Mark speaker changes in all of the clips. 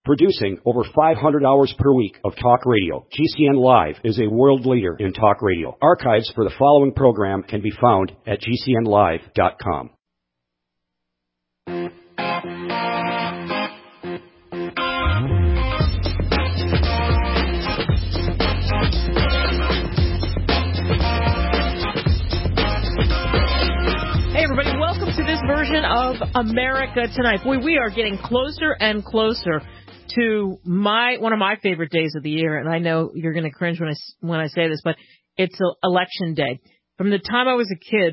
Speaker 1: Producing over 500 hours per week of talk radio, GCN Live is a world leader in talk radio. Archives for the following program can be found at gcnlive.com.
Speaker 2: To this version of America Tonight. Boy, we are getting closer and closer to one of my favorite days of the year, and I know you're going to cringe when I say this, but it's election day. From the time I was a kid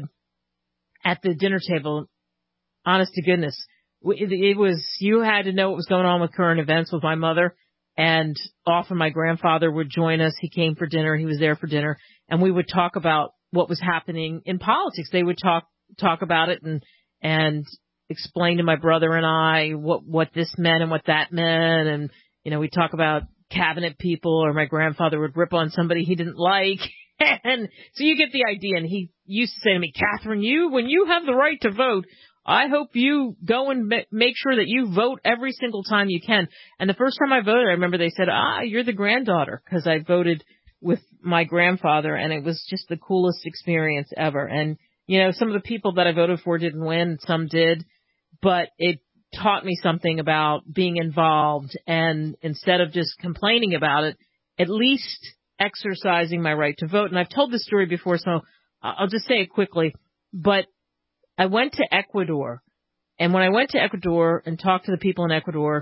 Speaker 2: at the dinner table, honest to goodness, it was, you had to know what was going on with current events with my mother, and often my grandfather would join us. He came for dinner. He was there for dinner, and we would talk about what was happening in politics. They would talk about it and explain to my brother and I what this meant and what that meant. And, you know, we talk about cabinet people, or my grandfather would rip on somebody he didn't like. And so you get the idea. And he used to say to me, Catherine, when you have the right to vote, I hope you go and make sure that you vote every single time you can. And the first time I voted, I remember they said, you're the granddaughter, because I voted with my grandfather, and it was just the coolest experience ever. And you know, some of the people that I voted for didn't win, some did, but it taught me something about being involved, and instead of just complaining about it, at least exercising my right to vote. And I've told this story before, so I'll just say it quickly, but I went to Ecuador, and when I went to Ecuador and talked to the people in Ecuador,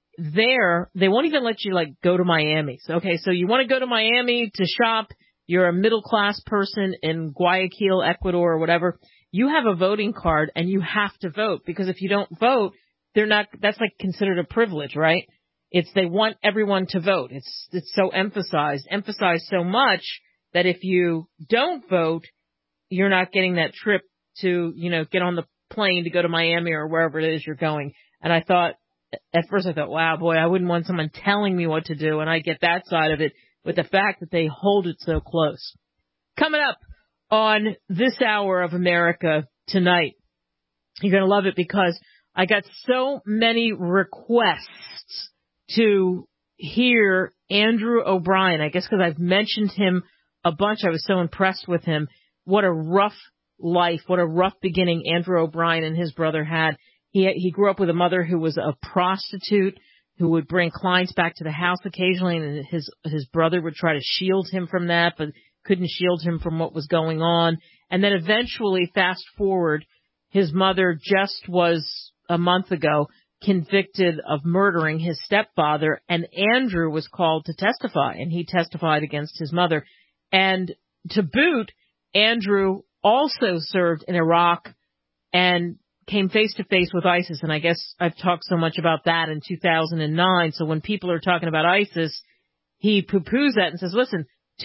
Speaker 2: they won't even let you, go to Miami. So, okay, so you want to go to Miami to shop, you're a middle-class person in Guayaquil, Ecuador, or whatever, you have a voting card and you have to vote, because if you don't vote, that's considered a privilege, right? They want everyone to vote. It's so emphasized so much that if you don't vote, you're not getting that trip to, get on the plane to go to Miami or wherever it is you're going. And at first I thought, wow, boy, I wouldn't want someone telling me what to do. And I get that side of it, with the fact that they hold it so close. Coming up on this hour of America Tonight, you're going to love it, because I got so many requests to hear Andrew O'Brien. I guess because I've mentioned him a bunch. I was so impressed with him. What a rough life, what a rough beginning Andrew O'Brien and his brother had. He grew up with a mother who was a prostitute, who would bring clients back to the house occasionally, and his brother would try to shield him from that, but couldn't shield him from what was going on. And then eventually, fast forward, his mother just was, a month ago, convicted of murdering his stepfather, and Andrew was called to testify, and he testified against his mother. And to boot, Andrew also served in Iraq and came face-to-face with ISIS, and I guess I've talked so much about that in 2009, so when people are talking about ISIS, he poo-poos that and says, listen,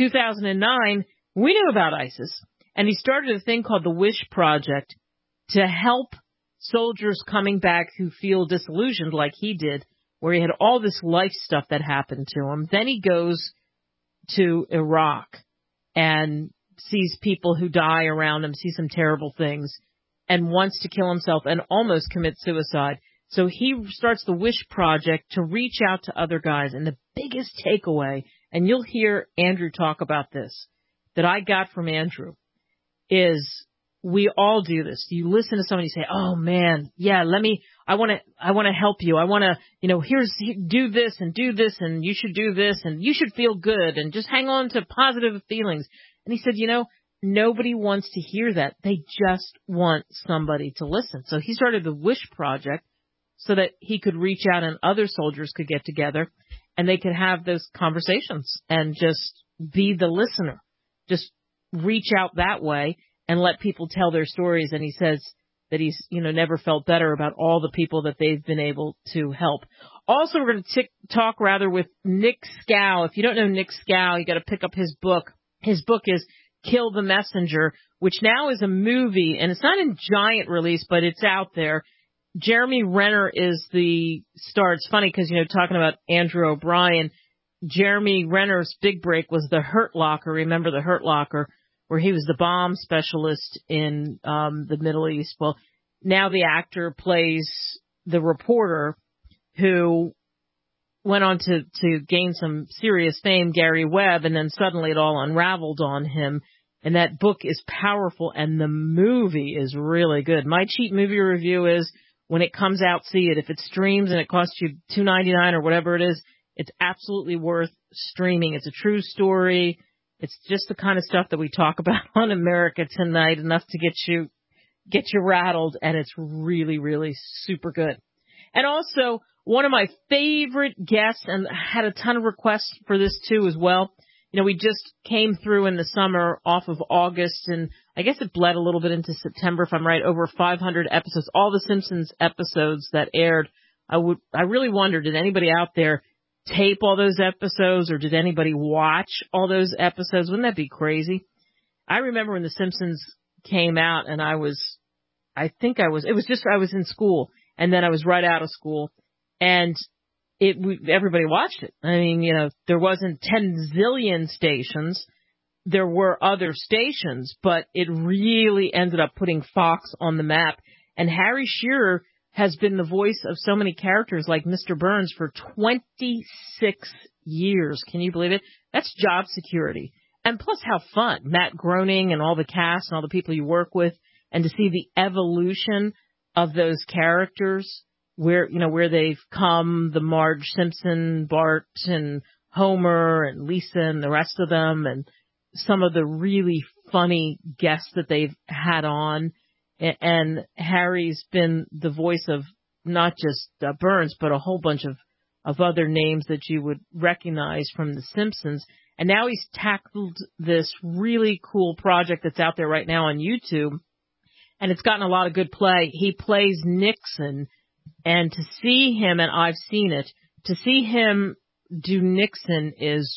Speaker 2: 2009, we knew about ISIS, and he started a thing called the Wish Project to help soldiers coming back who feel disillusioned like he did, where he had all this life stuff that happened to him. Then he goes to Iraq and sees people who die around him, sees some terrible things, and wants to kill himself and almost commit suicide. So he starts the Wish Project to reach out to other guys. And the biggest takeaway, and you'll hear Andrew talk about this, that I got from Andrew is we all do this. You listen to somebody say, oh man, yeah, I want to help you. I want to, do this and you should do this and you should feel good and just hang on to positive feelings. And he said, nobody wants to hear that. They just want somebody to listen. So he started the Wish Project so that he could reach out and other soldiers could get together and they could have those conversations and just be the listener. Just reach out that way and let people tell their stories. And he says that he's, never felt better about all the people that they've been able to help. Also, we're going to talk with Nick Scow. If you don't know Nick Scow, you got to pick up his book. His book is Kill the Messenger, which now is a movie, and it's not in giant release, but it's out there. Jeremy Renner is the star. It's funny because, talking about Andrew O'Brien, Jeremy Renner's big break was The Hurt Locker. Remember The Hurt Locker, where he was the bomb specialist in the Middle East. Well, now the actor plays the reporter who went on to gain some serious fame, Gary Webb, and then suddenly it all unraveled on him. And that book is powerful, and the movie is really good. My cheap movie review is, when it comes out, see it. If it streams and it costs you $2.99 or whatever it is, it's absolutely worth streaming. It's a true story. It's just the kind of stuff that we talk about on America Tonight, enough to get you rattled, and it's really, really super good. And also, one of my favorite guests, and I had a ton of requests for this too as well. You know, we just came through in the summer off of August, and I guess it bled a little bit into September, if I'm right, over 500 episodes, all the Simpsons episodes that aired. I really wonder, did anybody out there tape all those episodes, or did anybody watch all those episodes? Wouldn't that be crazy? I remember when The Simpsons came out, and I was in school, and then I was right out of school, and everybody watched it. I mean, you know, there wasn't 10 zillion stations. There were other stations, but it really ended up putting Fox on the map. And Harry Shearer has been the voice of so many characters like Mr. Burns for 26 years. Can you believe it? That's job security. And plus how fun. Matt Groening and all the cast and all the people you work with, and to see the evolution of those characters, where they've come, the Marge Simpson, Bart and Homer and Lisa and the rest of them, and some of the really funny guests that they've had on. And Harry's been the voice of not just Burns, but a whole bunch of other names that you would recognize from The Simpsons. And now he's tackled this really cool project that's out there right now on YouTube, and it's gotten a lot of good play. He plays Nixon, and to see him, and I've seen it, to see him do Nixon is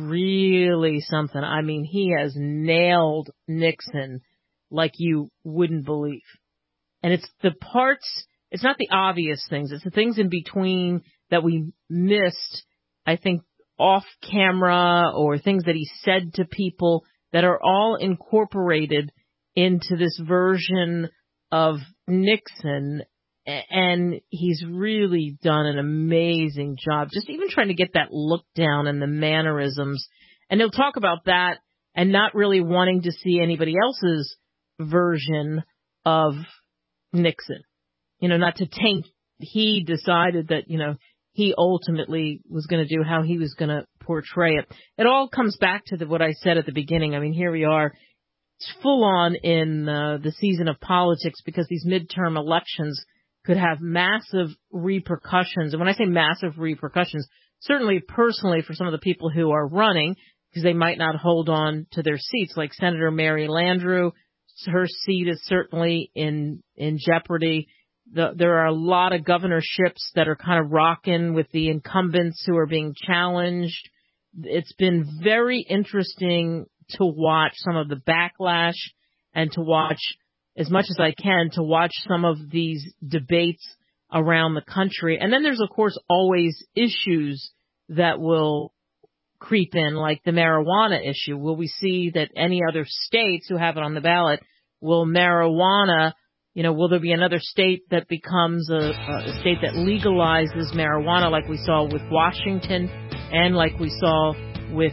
Speaker 2: really something. I mean, he has nailed Nixon like you wouldn't believe. And it's the parts, it's not the obvious things, it's the things in between that we missed, I think, off camera, or things that he said to people that are all incorporated into this version of Nixon. And he's really done an amazing job, just even trying to get that look down and the mannerisms. And he'll talk about that and not really wanting to see anybody else's version of Nixon. You know, not to taint. He decided that, you know, he ultimately was going to do how he was going to portray it. It all comes back to what I said at the beginning. I mean, here we are. It's full on in the season of politics, because these midterm elections could have massive repercussions. And when I say massive repercussions, certainly personally for some of the people who are running, because they might not hold on to their seats, like Senator Mary Landrieu. Her seat is certainly in jeopardy. There are a lot of governorships that are kind of rocking with the incumbents who are being challenged. It's been very interesting to watch some of the backlash, and to watch, as much as I can, to watch some of these debates around the country. And then there's, of course, always issues that will creep in, like the marijuana issue. Will we see that any other states who have it on the ballot, will marijuana, you know, will there be another state that becomes a state that legalizes marijuana, like we saw with Washington and like we saw with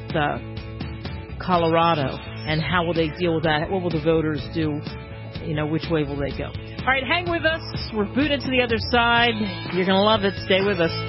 Speaker 2: Colorado? And how will they deal with that? What will the voters do? You know, which way will they go? All right, hang with us. We're booted to the other side. You're going to love it. Stay with us.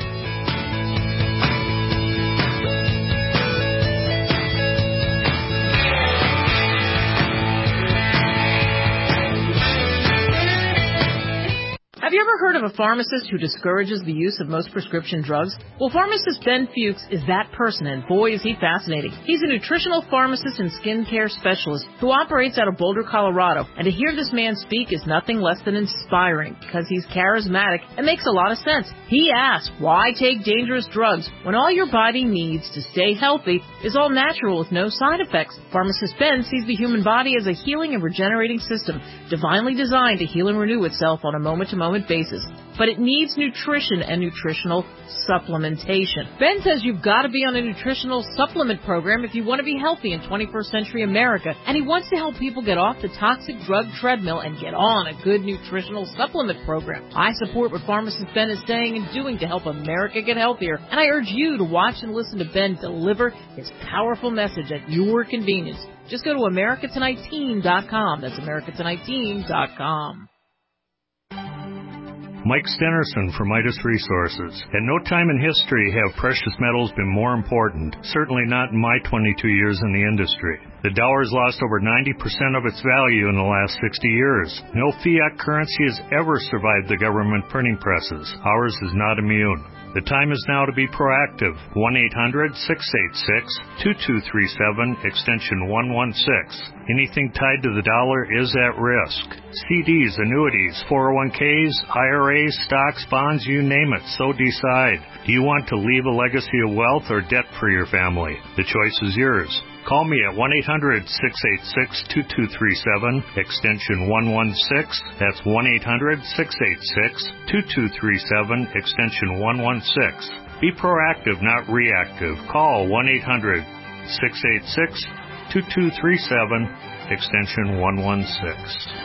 Speaker 2: Have you ever heard of a pharmacist who discourages the use of most prescription drugs? Well, pharmacist Ben Fuchs is that person, and boy, is he fascinating. He's a nutritional pharmacist and skincare specialist who operates out of Boulder, Colorado. And to hear this man speak is nothing less than inspiring, because he's charismatic and makes a lot of sense. He asks, why take dangerous drugs when all your body needs to stay healthy is all natural with no side effects? Pharmacist Ben sees the human body as a healing and regenerating system, divinely designed to heal and renew itself on a moment-to-moment basis. choices, but it needs nutrition and nutritional supplementation. Ben says you've got to be on a nutritional supplement program if you want to be healthy in 21st century America, and he wants to help people get off the toxic drug treadmill and get on a good nutritional supplement program. I support what pharmacist Ben is saying and doing to help America get healthier, and I urge you to watch and listen to Ben deliver his powerful message at your convenience. Just go to AmericaTonightTeam.com. That's AmericaTonightTeam.com.
Speaker 3: Mike Stenerson for Midas Resources. At no time in history have precious metals been more important, certainly not in my 22 years in the industry. The dollar has lost over 90% of its value in the last 60 years. No fiat currency has ever survived the government printing presses. Ours is not immune. The time is now to be proactive. 1-800-686-2237, extension 116. Anything tied to the dollar is at risk. CDs, annuities, 401ks, IRAs, stocks, bonds, you name it, so decide. Do you want to leave a legacy of wealth or debt for your family? The choice is yours. Call me at 1-800-686-2237, extension 116. That's 1-800-686-2237, extension 116. Be proactive, not reactive. Call 1-800-686-2237, extension 116.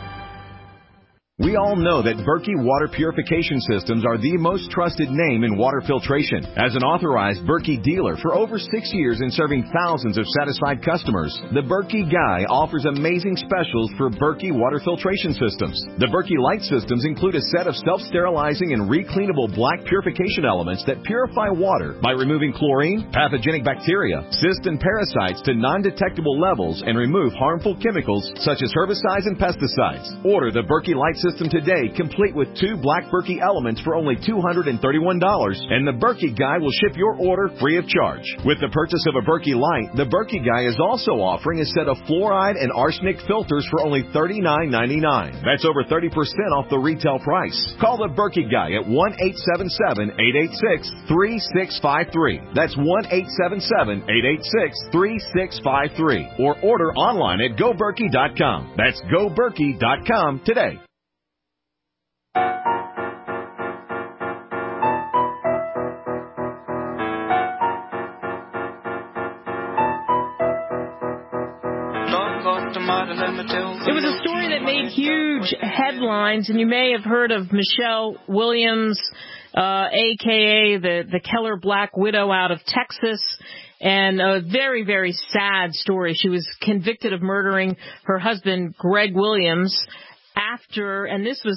Speaker 4: We all know that Berkey Water Purification Systems are the most trusted name in water filtration. As an authorized Berkey dealer for over 6 years and serving thousands of satisfied customers, the Berkey Guy offers amazing specials for Berkey Water Filtration Systems. The Berkey Light Systems include a set of self-sterilizing and recleanable black purification elements that purify water by removing chlorine, pathogenic bacteria, cysts, and parasites to non-detectable levels and remove harmful chemicals such as herbicides and pesticides. Order the Berkey Light System today, complete with 2 black Berkey elements for only $231, and the Berkey Guy will ship your order free of charge. With the purchase of a Berkey Light, the Berkey Guy is also offering a set of fluoride and arsenic filters for only $39.99. That's over 30% off the retail price. Call the Berkey Guy at 1-877-886-3653. That's 1-877-886-3653. Or order online at GoBerkey.com. That's GoBerkey.com today.
Speaker 2: It was a story that made huge headlines, and you may have heard of Michelle Williams, a.k.a. the Keller Black Widow out of Texas, and a very, very sad story. She was convicted of murdering her husband, Greg Williams, after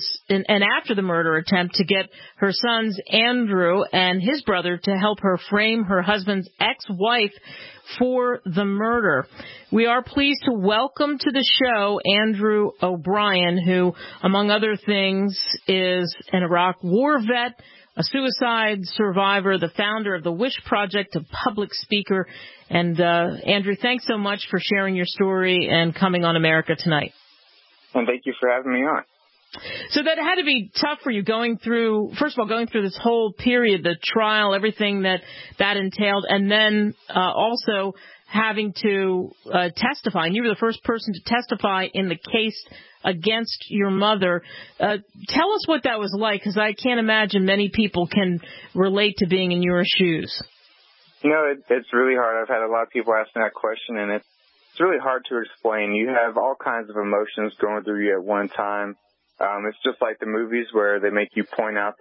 Speaker 2: the murder attempt to get her sons, Andrew and his brother, to help her frame her husband's ex-wife for the murder. We are pleased to welcome to the show Andrew O'Brien, who, among other things, is an Iraq war vet, a suicide survivor, the founder of the Wish Project, a public speaker. And Andrew, thanks so much for sharing your story and coming on America Tonight.
Speaker 5: And thank you for having me on.
Speaker 2: So that had to be tough for you going through this whole period, the trial, everything that entailed, and then also having to testify. And you were the first person to testify in the case against your mother. Tell us what that was like, because I can't imagine many people can relate to being in your shoes.
Speaker 5: You know, it's really hard. I've had a lot of people asking that question, and it's really hard to explain. You have all kinds of emotions going through you at one time. It's just like the movies where they make you point out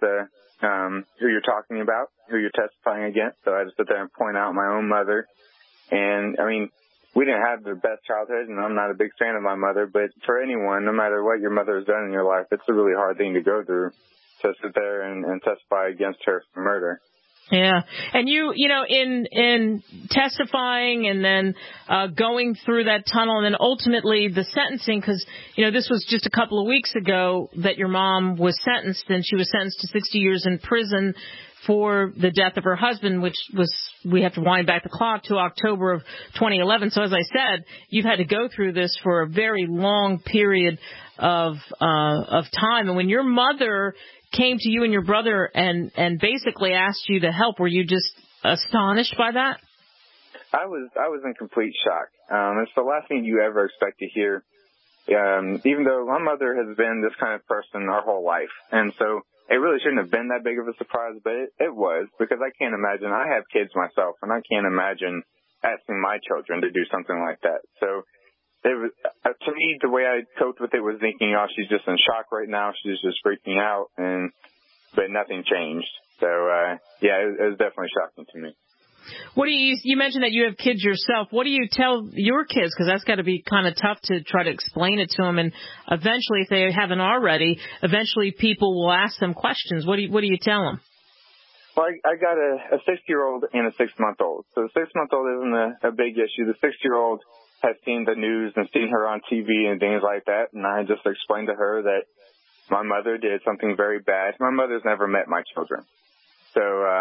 Speaker 5: who you're talking about, who you're testifying against. So I just sit there and point out my own mother. And, I mean, we didn't have the best childhood, and I'm not a big fan of my mother. But for anyone, no matter what your mother has done in your life, it's a really hard thing to go through, to sit there and testify against her for murder.
Speaker 2: Yeah. And you know, in testifying and then going through that tunnel and then ultimately the sentencing, because, you know, this was just a couple of weeks ago that your mom was sentenced, and she was sentenced to 60 years in prison for the death of her husband, which was, we have to wind back the clock to October of 2011. So as I said, you've had to go through this for a very long period of time. And when your mother came to you and your brother and basically asked you to help, were you just astonished by that?
Speaker 5: I was in complete shock. It's the last thing you ever expect to hear even though my mother has been this kind of person our whole life. And so it really shouldn't have been that big of a surprise, but it was, because I can't imagine. I have kids myself, and I can't imagine asking my children to do something like that. So it was, to me, the way I coped with it was thinking, oh, she's just in shock right now. She's just freaking out, but nothing changed. So, yeah, it was definitely shocking to me.
Speaker 2: What do you mentioned that you have kids yourself. What do you tell your kids? Because that's got to be kind of tough to try to explain it to them. And eventually, if they haven't already, eventually people will ask them questions. What do you tell them?
Speaker 5: Well, I got a 6-year-old and a 6-month-old. So the 6-month-old isn't a big issue. The 6-year-old has seen the news and seen her on TV and things like that. And I just explained to her that my mother did something very bad. My mother's never met my children. So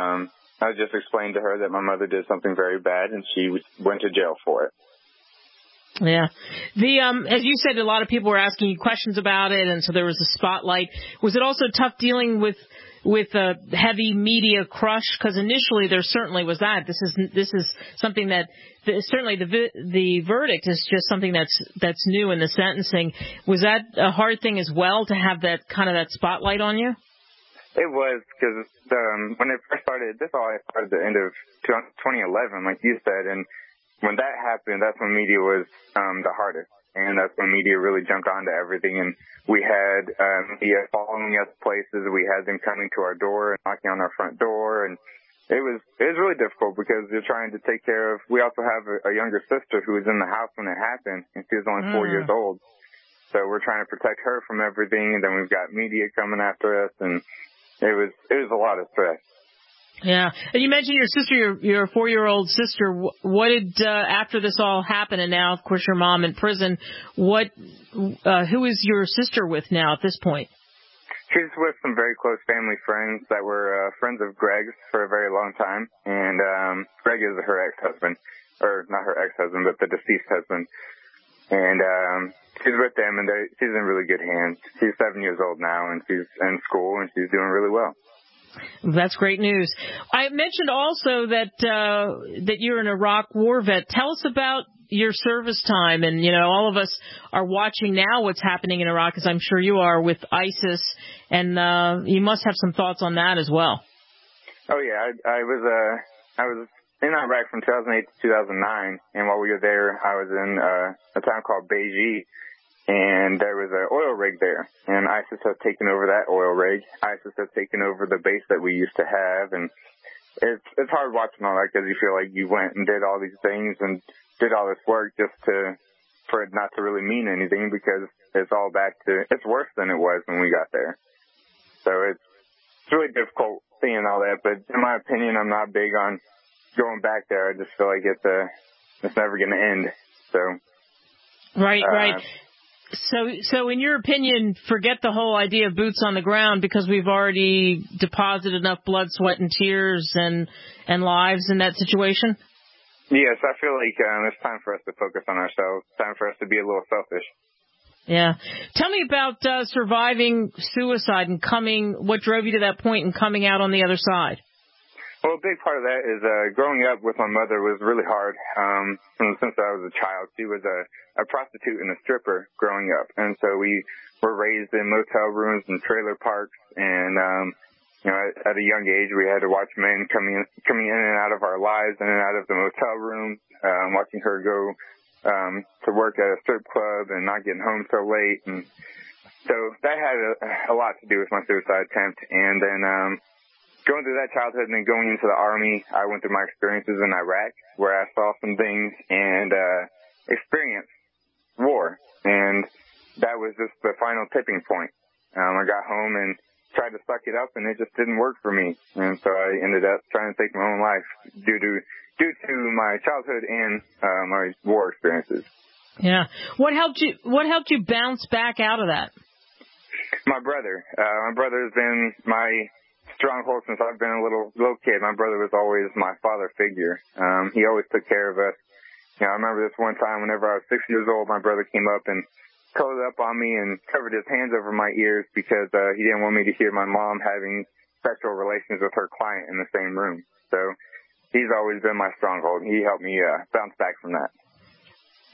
Speaker 5: I just explained to her that my mother did something very bad and she went to jail for it.
Speaker 2: Yeah. As you said, a lot of people were asking you questions about it, and so there was a spotlight. Was it also tough dealing with a heavy media crush? Because initially there certainly was that. This is something that certainly the verdict is just something that's new in the sentencing. Was that a hard thing as well to have that kind of that spotlight on you?
Speaker 5: It was, because when it first started, this all started at the end of 2011, like you said, and when that happened, that's when media was the hardest, and that's when media really jumped onto everything, and we had media following us places. We had them coming to our door and knocking on our front door, and it was really difficult because you're trying to take care of. We also have a younger sister who was in the house when it happened, and she was only 4 years old, so we're trying to protect her from everything, and then we've got media coming after us, and it was a lot of stress.
Speaker 2: Yeah. And you mentioned your sister, your 4-year-old sister. What did, after this all happened, and now, of course, your mom in prison, who is your sister with now at this point?
Speaker 5: She's with some very close family friends that were friends of Greg's for a very long time. And Greg is her ex-husband, or not her ex-husband, but the deceased husband. And she's with them, and she's in really good hands. She's 7 years old now, and she's in school, and she's doing really well.
Speaker 2: That's great news. I mentioned also that you're an Iraq war vet. Tell us about your service time. And, all of us are watching now what's happening in Iraq, as I'm sure you are, with ISIS. And you must have some thoughts on that as well.
Speaker 5: Oh, yeah. I was in Iraq from 2008 to 2009. And while we were there, I was in a town called Beji. And there was an oil rig there, and ISIS has taken over that oil rig. ISIS has taken over the base that we used to have, and it's hard watching all that because you feel like you went and did all these things and did all this work just for it not to really mean anything, because it's all it's worse than it was when we got there. So it's really difficult seeing all that, but in my opinion, I'm not big on going back there. I just feel like it's never going to end. So
Speaker 2: right. So in your opinion, forget the whole idea of boots on the ground, because we've already deposited enough blood, sweat, and tears and lives in that situation?
Speaker 5: Yes, I feel like it's time for us to focus on ourselves. Time for us to be a little selfish.
Speaker 2: Yeah. Tell me about surviving suicide and what drove you to that point and coming out on the other side?
Speaker 5: Well, a big part of that is growing up with my mother was really hard. Since I was a child, she was a prostitute and a stripper growing up, and so we were raised in motel rooms and trailer parks. And at a young age, we had to watch men coming in and out of our lives, in and out of the motel room, watching her go to work at a strip club and not getting home so late, and so that had a lot to do with my suicide attempt. And then going through that childhood and then going into the Army, I went through my experiences in Iraq, where I saw some things and experienced war. And that was just the final tipping point. I got home and tried to suck it up, and it just didn't work for me. And so I ended up trying to take my own life due to my childhood and my war experiences.
Speaker 2: Yeah. What helped you bounce back out of that?
Speaker 5: My brother. My brother has been my stronghold since I've been a little kid. My brother was always my father figure. He always took care of us. I remember this one time whenever I was 6 years old, my brother came up and colored up on me and covered his hands over my ears because he didn't want me to hear my mom having sexual relations with her client in the same room. So he's always been my stronghold. He helped me bounce back from that.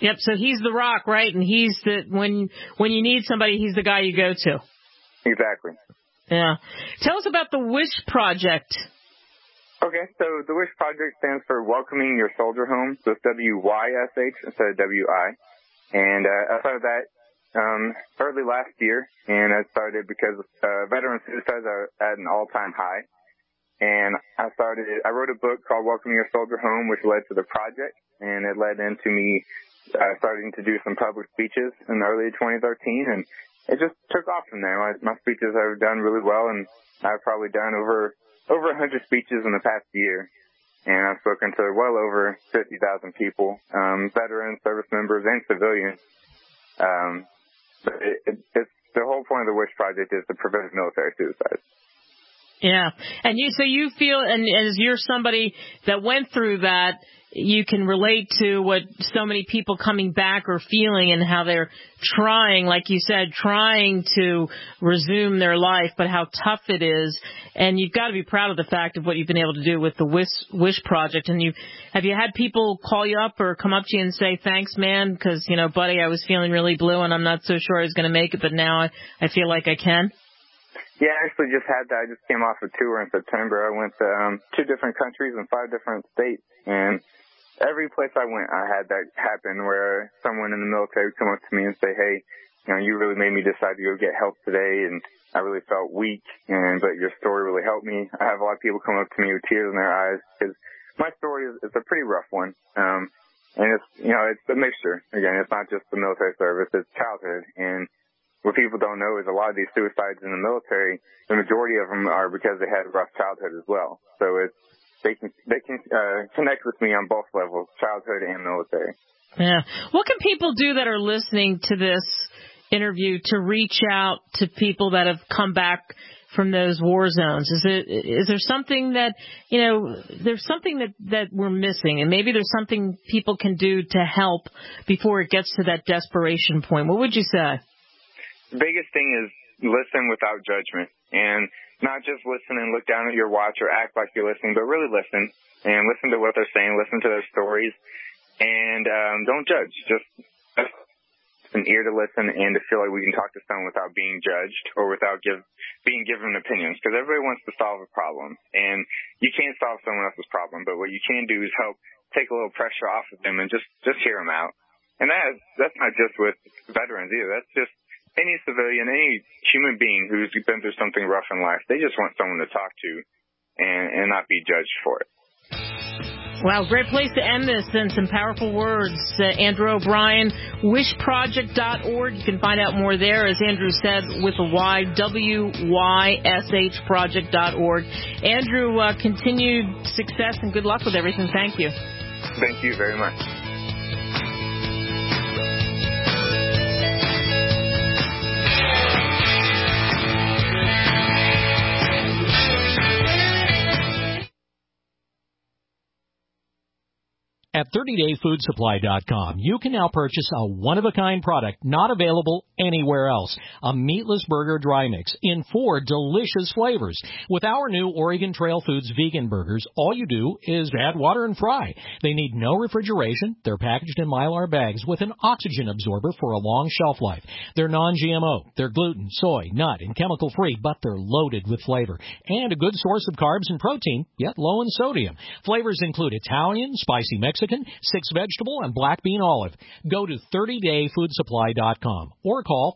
Speaker 2: Yep. So he's the rock, right? And he's when you need somebody, he's the guy you go to.
Speaker 5: Exactly.
Speaker 2: Yeah. Tell us about the WISH Project.
Speaker 5: Okay, so the WISH Project stands for Welcoming Your Soldier Home. So it's WYSH instead of WI. And I started that early last year, and I started because veteran suicides are at an all-time high. And I wrote a book called Welcoming Your Soldier Home, which led to the project, and it led into me starting to do some public speeches in early 2013, and it just took off from there. My speeches have done really well, and I've probably done over 100 speeches in the past year, and I've spoken to well over 50,000 people, veterans, service members, and civilians. But it's the whole point of the WISH Project is to prevent military suicide.
Speaker 2: Yeah. And so you feel, and as you're somebody that went through that, you can relate to what so many people coming back are feeling and how they're trying, like you said, trying to resume their life, but how tough it is. And you've got to be proud of the fact of what you've been able to do with the WISH Project. And have you had people call you up or come up to you and say, thanks, man, because, buddy, I was feeling really blue and I'm not so sure I was going to make it, but now I feel like I can?
Speaker 5: Yeah, I actually just had that. I just came off a tour in September. I went to 2 different countries and 5 different states, and every place I went, I had that happen where someone in the military would come up to me and say, hey, you really made me decide to go get help today, and I really felt weak, but your story really helped me. I have a lot of people come up to me with tears in their eyes because my story is a pretty rough one, and it's a mixture. Again, it's not just the military service, it's childhood, and what people don't know is a lot of these suicides in the military, the majority of them are because they had a rough childhood as well. So they can connect with me on both levels, childhood and military.
Speaker 2: Yeah. What can people do that are listening to this interview to reach out to people that have come back from those war zones? Is there something that, there's something that we're missing, and maybe there's something people can do to help before it gets to that desperation point? What would you say?
Speaker 5: The biggest thing is listen without judgment, and not just listen and look down at your watch or act like you're listening, but really listen and listen to what they're saying, listen to their stories, and don't judge. Just an ear to listen and to feel like we can talk to someone without being judged or without being given opinions, because everybody wants to solve a problem, and you can't solve someone else's problem, but what you can do is help take a little pressure off of them and just hear them out. And that's not just with veterans either. That's just any civilian, any human being who's been through something rough in life. They just want someone to talk to and not be judged for it.
Speaker 2: Wow, great place to end this, and some powerful words. Andrew O'Brien, wishproject.org. You can find out more there, as Andrew said, with a Y, WYSHproject.org. Andrew, continued success and good luck with everything. Thank you.
Speaker 5: Thank you very much.
Speaker 6: At 30dayfoodsupply.com, you can now purchase a one-of-a-kind product not available anywhere else. A meatless burger dry mix in 4 delicious flavors. With our new Oregon Trail Foods vegan burgers, all you do is add water and fry. They need no refrigeration. They're packaged in Mylar bags with an oxygen absorber for a long shelf life. They're non-GMO. They're gluten, soy, nut, and chemical-free, but they're loaded with flavor. And a good source of carbs and protein, yet low in sodium. Flavors include Italian, spicy Mexican, 6-vegetable, and black bean olive. Go to 30dayfoodsupply.com or call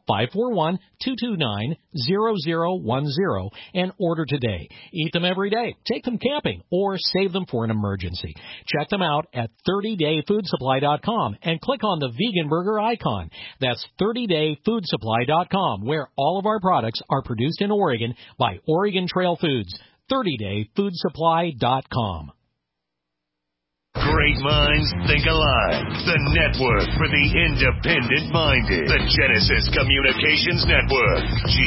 Speaker 6: 541-229-0010 and order today. Eat them every day, take them camping, or save them for an emergency. Check them out at 30dayfoodsupply.com and click on the vegan burger icon. That's 30dayfoodsupply.com, where all of our products are produced in Oregon by Oregon Trail Foods. 30dayfoodsupply.com.
Speaker 7: Great minds think alike. The network for the independent-minded. The Genesis Communications Network.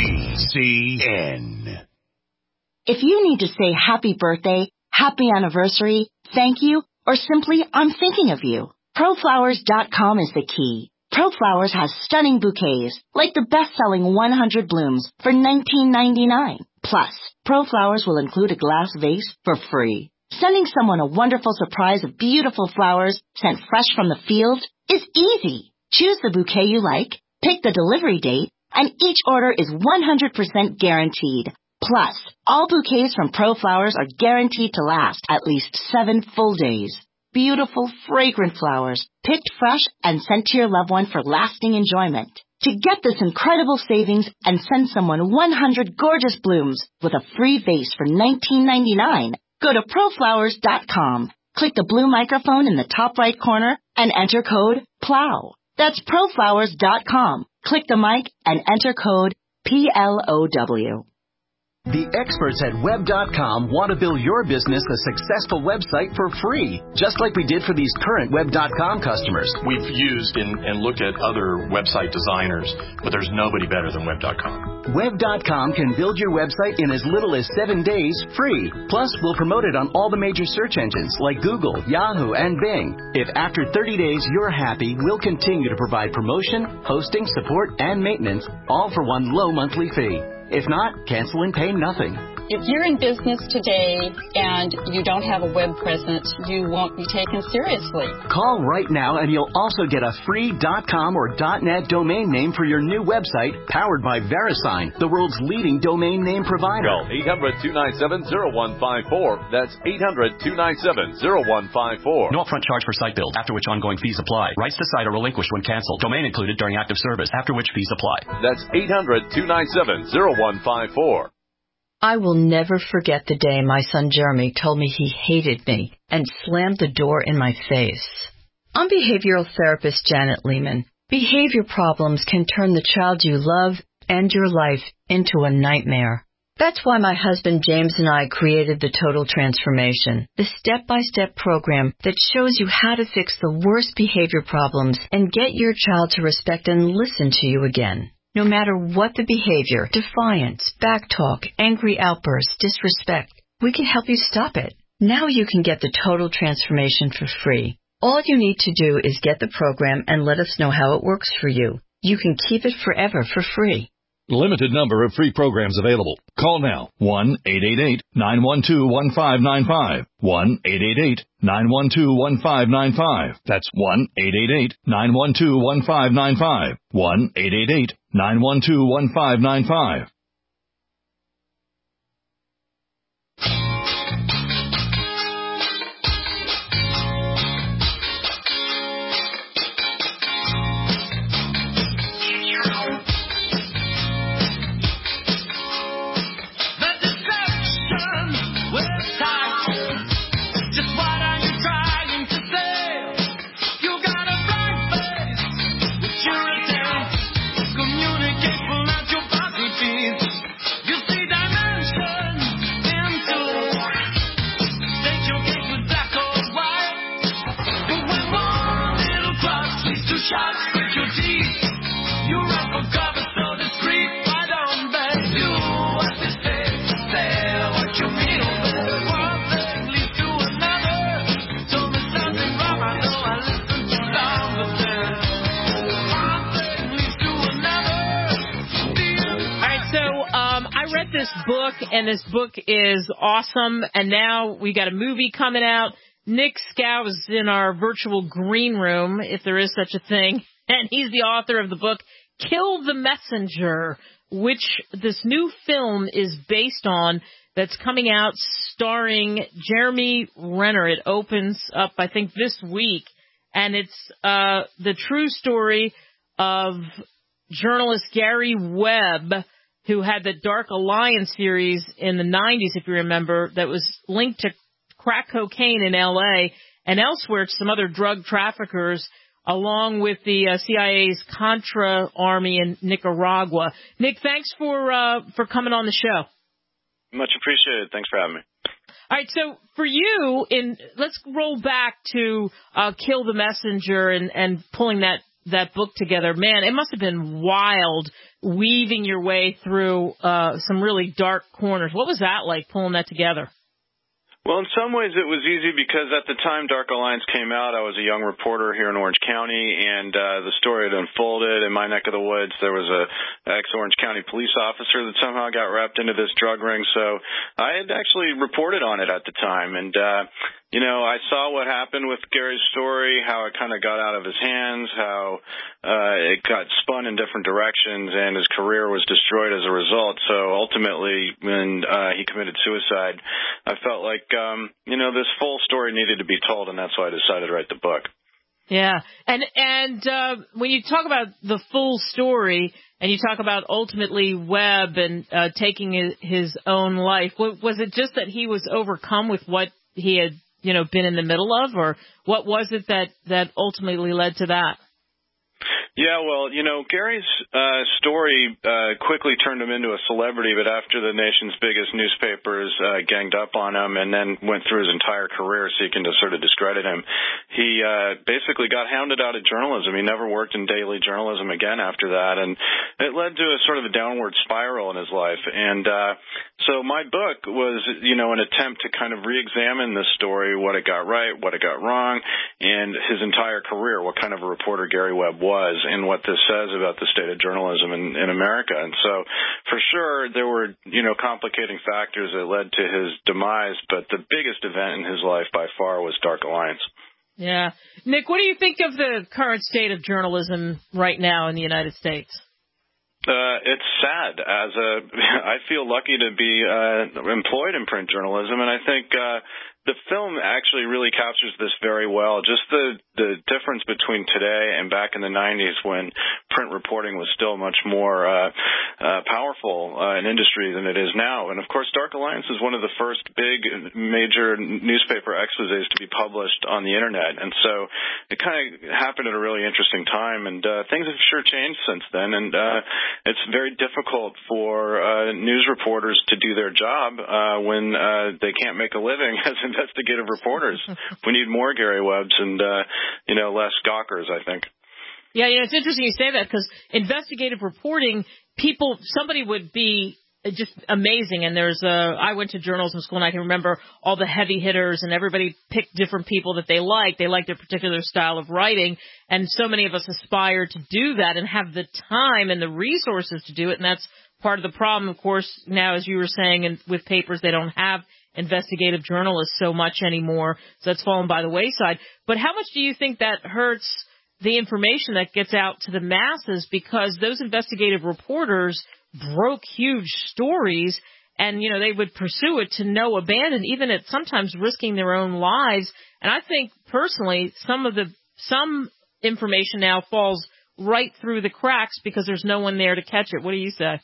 Speaker 7: GCN.
Speaker 8: If you need to say happy birthday, happy anniversary, thank you, or simply I'm thinking of you, ProFlowers.com is the key. ProFlowers has stunning bouquets, like the best-selling 100 blooms for $19.99. Plus, ProFlowers will include a glass vase for free. Sending someone a wonderful surprise of beautiful flowers sent fresh from the field is easy. Choose the bouquet you like, pick the delivery date, and each order is 100% guaranteed. Plus, all bouquets from ProFlowers are guaranteed to last at least 7 full days. Beautiful, fragrant flowers, picked fresh and sent to your loved one for lasting enjoyment. To get this incredible savings and send someone 100 gorgeous blooms with a free vase for $19.99, go to proflowers.com. Click the blue microphone in the top right corner and enter code PLOW. That's proflowers.com. Click the mic and enter code PLOW.
Speaker 9: The experts at Web.com want to build your business a successful website for free, just like we did for these current Web.com customers.
Speaker 10: We've used and looked at other website designers, but there's nobody better than Web.com.
Speaker 9: Web.com can build your website in as little as 7 days free. Plus, we'll promote it on all the major search engines like Google, Yahoo, and Bing. If after 30 days you're happy, we'll continue to provide promotion, hosting, support, and maintenance, all for one low monthly fee. If not, cancel and pay nothing.
Speaker 11: If you're in business today and you don't have a web presence, you won't be taken seriously.
Speaker 9: Call right now and you'll also get a free .com or .net domain name for your new website powered by VeriSign, the world's leading domain name provider.
Speaker 12: Call 800-297-0154. That's 800-297-0154.
Speaker 13: No upfront charge for site build, after which ongoing fees apply. Rights to site are relinquished when canceled. Domain included during active service, after which fees apply.
Speaker 12: That's 800-297-0154.
Speaker 14: I will never forget the day my son Jeremy told me he hated me and slammed the door in my face. I'm behavioral therapist Janet Lehman. Behavior problems can turn the child you love and your life into a nightmare. That's why my husband James and I created the Total Transformation, the step-by-step program that shows you how to fix the worst behavior problems and get your child to respect and listen to you again. No matter what the behavior, defiance, backtalk, angry outbursts, disrespect, we can help you stop it. Now you can get the Total Transformation for free. All you need to do is get the program and let us know how it works for you. You can keep it forever for free.
Speaker 15: Limited number of free programs available. Call now. 1-888-912-1595. 1-888-912-1595. That's 1-888-912-1595. 1-888-912-1595.
Speaker 2: This book, and this book is awesome, and now we got a movie coming out. Nick Scow is in our virtual green room, if there is such a thing, and he's the author of the book Kill the Messenger, which this new film is based on, that's coming out starring Jeremy Renner. It opens up, I think, this week, and it's the true story of journalist Gary Webb, who had the Dark Alliance series in the 90s, if you remember, that was linked to crack cocaine in L.A. and elsewhere to some other drug traffickers, along with the CIA's Contra army in Nicaragua. Nick, thanks for coming on the show.
Speaker 16: Much appreciated. Thanks for having me.
Speaker 2: All right, so for you, let's roll back to Kill the Messenger and pulling that book together. Man, it must have been wild weaving your way through some really dark corners. What was that like, pulling that together?
Speaker 16: Well, in some ways it was easy because at the time Dark Alliance came out, I was a young reporter here in Orange County, and the story had unfolded. In my neck of the woods, there was a ex-Orange County police officer that somehow got wrapped into this drug ring, so I had actually reported on it at the time. And I saw what happened with Gary's story, how it kind of got out of his hands, how it got spun in different directions, and his career was destroyed as a result. So ultimately, when he committed suicide, I felt like, this full story needed to be told, and that's why I decided to write the book.
Speaker 2: Yeah. And when you talk about the full story and you talk about ultimately Webb and taking his own life, was it just that he was overcome with what he had, been in the middle of, or what was it that ultimately led to that?
Speaker 16: Yeah, well, Gary's story quickly turned him into a celebrity, but after the nation's biggest newspapers ganged up on him and then went through his entire career seeking to sort of discredit him, he basically got hounded out of journalism. He never worked in daily journalism again after that, and it led to a sort of a downward spiral in his life. And so my book was, an attempt to kind of re-examine this story, what it got right, what it got wrong, and his entire career, what kind of a reporter Gary Webb was, and what this says about the state of journalism in America. And so, for sure, there were, complicating factors that led to his demise, but the biggest event in his life by far was Dark Alliance.
Speaker 2: Yeah. Nick, what do you think of the current state of journalism right now in the United States?
Speaker 16: It's sad. I feel lucky to be employed in print journalism, and I think the film actually really captures this very well. Just the difference between today and back in the 90s when print reporting was still much more powerful an industry than it is now. And, of course, Dark Alliance is one of the first big major newspaper exposés to be published on the Internet. And so it kind of happened at a really interesting time, and things have sure changed since then. And it's very difficult for news reporters to do their job when they can't make a living as investigative reporters. We need more Gary Webbs and, less Gawkers, I think.
Speaker 2: Yeah, it's interesting you say that because investigative reporting, somebody would be just amazing. And I went to journalism school and I can remember all the heavy hitters and everybody picked different people that they liked. They liked their particular style of writing. And so many of us aspire to do that and have the time and the resources to do it. And that's part of the problem, of course, now, as you were saying, and with papers, they don't have investigative journalists so much anymore. So that's fallen by the wayside. But how much do you think that hurts the information that gets out to the masses, because those investigative reporters broke huge stories and, they would pursue it to no abandon, even at sometimes risking their own lives. And I think personally, some information now falls right through the cracks because there's no one there to catch it. What do you say?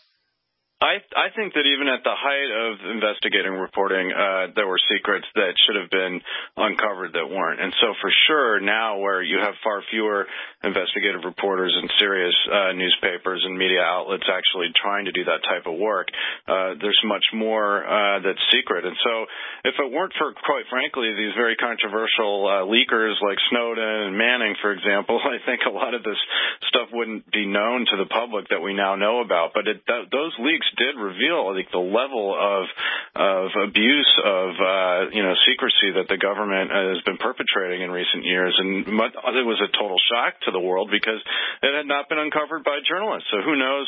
Speaker 16: I think that even at the height of investigating reporting, there were secrets that should have been uncovered that weren't. And so for sure now where you have far fewer investigative reporters and serious newspapers and media outlets actually trying to do that type of work, there's much more that's secret. And so if it weren't for, quite frankly, these very controversial leakers like Snowden and Manning, for example, I think a lot of this stuff wouldn't be known to the public that we now know about. But those leaks did reveal, I think, the level of abuse of secrecy that the government has been perpetrating in recent years, and it was a total shock to the world because it had not been uncovered by journalists. So who knows,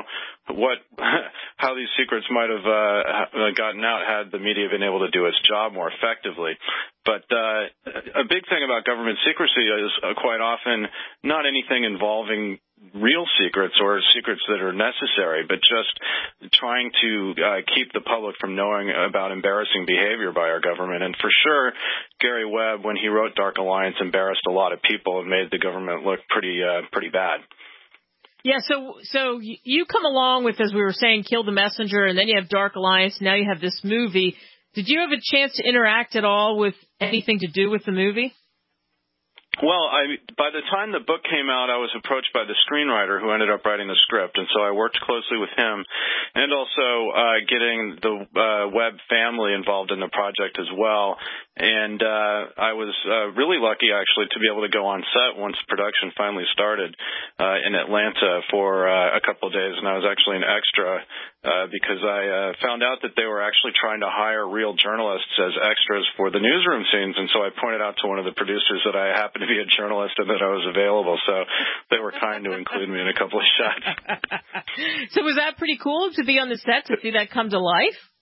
Speaker 16: how these secrets might have gotten out had the media been able to do its job more effectively. But a big thing about government secrecy is quite often not anything involving real secrets or secrets that are necessary, but just trying to keep the public from knowing about embarrassing behavior by our government. And for sure, Gary Webb, when he wrote Dark Alliance, embarrassed a lot of people and made the government look pretty bad.
Speaker 2: Yeah, so you come along with, as we were saying, Kill the Messenger, and then you have Dark Alliance, now you have this movie. Did you have a chance to interact at all with anything to do with the movie?
Speaker 16: Well, by the time the book came out, I was approached by the screenwriter who ended up writing the script, and so I worked closely with him, and also getting the Webb family involved in the project as well. And I was really lucky, actually, to be able to go on set once production finally started in Atlanta for a couple of days, and I was actually an extra because I found out that they were actually trying to hire real journalists as extras for the newsroom scenes, and so I pointed out to one of the producers that I happened to be a journalist and that I was available, so they were kind to include me in a couple of shots.
Speaker 2: So was that pretty cool to be on the set to see that come to life?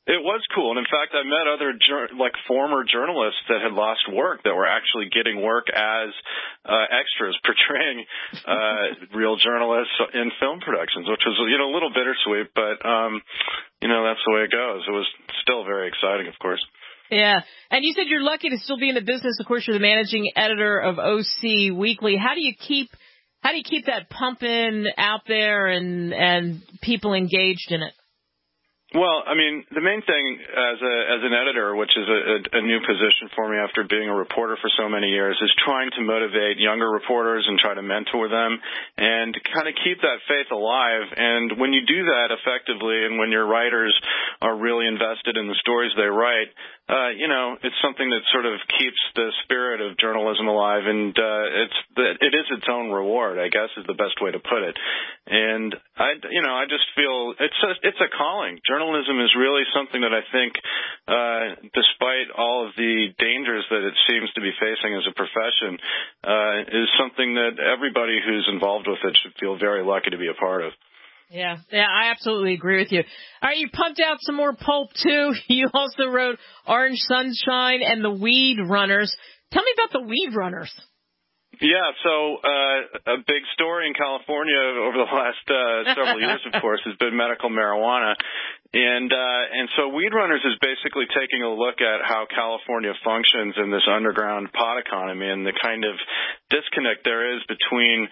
Speaker 16: It was cool, and in fact, I met other former journalists that had lost work that were actually getting work as extras, portraying real journalists in film productions, which was a little bittersweet, but that's the way it goes. It was still very exciting, of course.
Speaker 2: Yeah, and you said you're lucky to still be in the business. Of course, you're the managing editor of OC Weekly. How do you keep that pumping out there and people engaged in it?
Speaker 16: Well, I mean, the main thing as an editor, which is a new position for me after being a reporter for so many years, is trying to motivate younger reporters and try to mentor them and kind of keep that faith alive. And when you do that effectively and when your writers are really invested in the stories they write, it's something that sort of keeps the spirit of journalism alive, and it is its own reward, I guess, is the best way to put it. And I just feel it's a calling. Journalism is really something that I think, despite all of the dangers that it seems to be facing as a profession, is something that everybody who's involved with it should feel very lucky to be a part of.
Speaker 2: Yeah, I absolutely agree with you. All right, you pumped out some more pulp, too. You also wrote Orange Sunshine and The Weed Runners. Tell me about The Weed Runners.
Speaker 16: Yeah, so a big story in California over the last several years, of course, has been medical marijuana. And so Weed Runners is basically taking a look at how California functions in this underground pot economy and the kind of disconnect there is between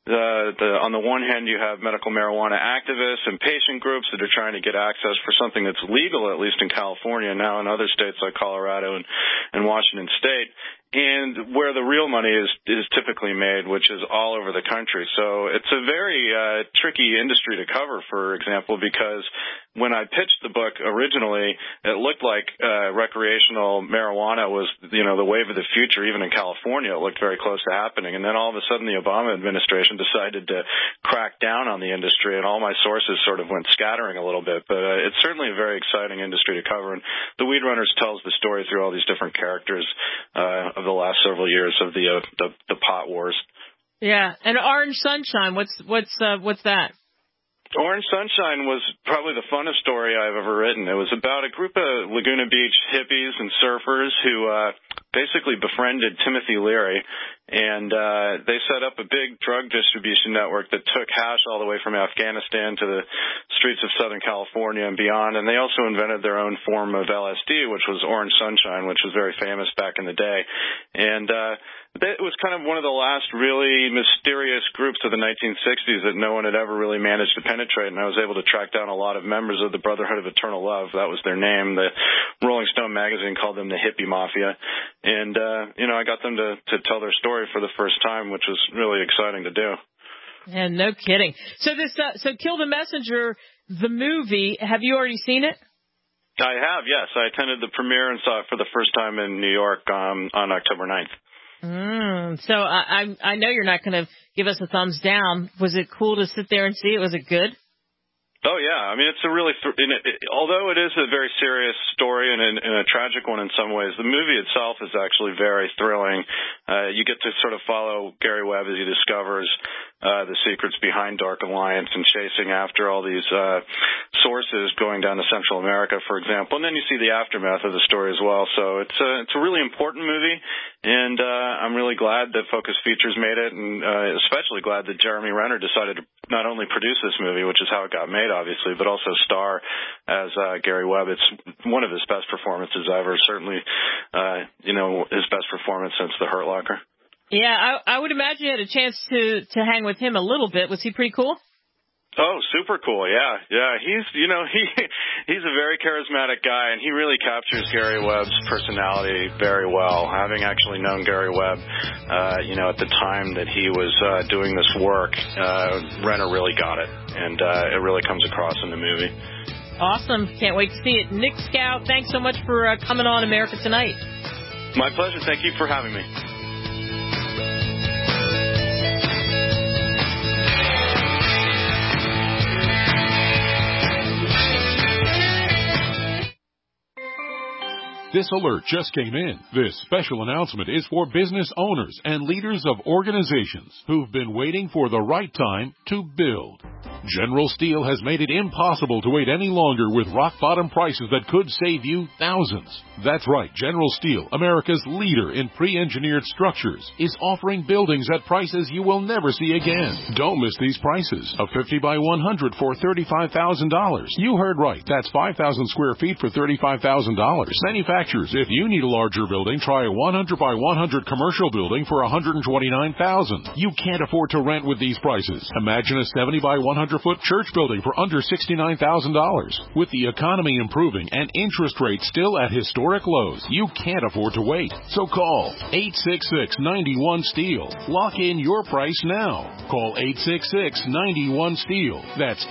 Speaker 16: on the one hand, you have medical marijuana activists and patient groups that are trying to get access for something that's legal, at least in California, now in other states like Colorado and Washington State, and where the real money is typically made, which is all over the country. So it's a very tricky industry to cover, for example, because when I pitched the book originally, it looked like recreational marijuana was, the wave of the future, even in California. It looked very close to happening. And then all of a sudden the Obama administration decided to crack down on the industry, and all my sources sort of went scattering a little bit. But it's certainly a very exciting industry to cover. And The Weed Runners tells the story through all these different characters of the last several years of the pot wars.
Speaker 2: Yeah, and Orange Sunshine, what's that?
Speaker 16: Orange Sunshine was probably the funnest story I've ever written. It was about a group of Laguna Beach hippies and surfers who basically befriended Timothy Leary, and they set up a big drug distribution network that took hash all the way from Afghanistan to the streets of Southern California and beyond. And they also invented their own form of LSD, which was Orange Sunshine, which was very famous back in the day. And it was kind of one of the last really mysterious groups of the 1960s that no one had ever really managed to penetrate, and I was able to track down a lot of members of the Brotherhood of Eternal Love. That was their name. The Rolling Stone magazine called them the Hippie Mafia. And, I got them to tell their story for the first time, which was really exciting to do.
Speaker 2: And no kidding. So Kill the Messenger, the movie, have you already seen it?
Speaker 16: I have, yes. I attended the premiere and saw it for the first time in New York on October 9th.
Speaker 2: So I know you're not going to give us a thumbs down. Was it cool to sit there and see it? Was it good?
Speaker 16: Oh, yeah. I mean, it's a really, although it is a very serious story and a tragic one in some ways, the movie itself is actually very thrilling. You get to sort of follow Gary Webb as he discovers the secrets behind Dark Alliance and chasing after all these sources going down to Central America, for example. And then you see the aftermath of the story as well. So it's a really important movie, and I'm really glad that Focus Features made it, and especially glad that Jeremy Renner decided to not only produce this movie, which is how it got made, obviously, but also star as Gary Webb. It's one of his best performances ever, certainly, his best performance since The Hurt Locker.
Speaker 2: Yeah, I would imagine you had a chance to hang with him a little bit. Was he pretty cool?
Speaker 16: Oh, super cool. Yeah. He's a very charismatic guy, and he really captures Gary Webb's personality very well. Having actually known Gary Webb, at the time that he was doing this work, Renner really got it, and it really comes across in the movie.
Speaker 2: Awesome. Can't wait to see it. Nick Scout, thanks so much for coming on America Tonight.
Speaker 16: My pleasure. Thank you for having me.
Speaker 12: This alert just came in. This special announcement is for business owners and leaders of organizations who've been waiting for the right time to build. General Steel has made it impossible to wait any longer with rock-bottom prices that could save you thousands. That's right, General Steel, America's leader in pre-engineered structures, is offering buildings at prices you will never see again. Don't miss these prices. A 50 by 100 for $35,000. You heard right. That's 5,000 square feet for $35,000. Manufacturers, if you need a larger building, try a 100 by 100 commercial building for $129,000. You can't afford to rent with these prices. Imagine a 70 by 100-foot church building for under $69,000. With the economy improving and interest rates still at historic lows, you can't afford to wait. So call 866-91-STEEL. Lock in your price now. Call 866-91-STEEL. That's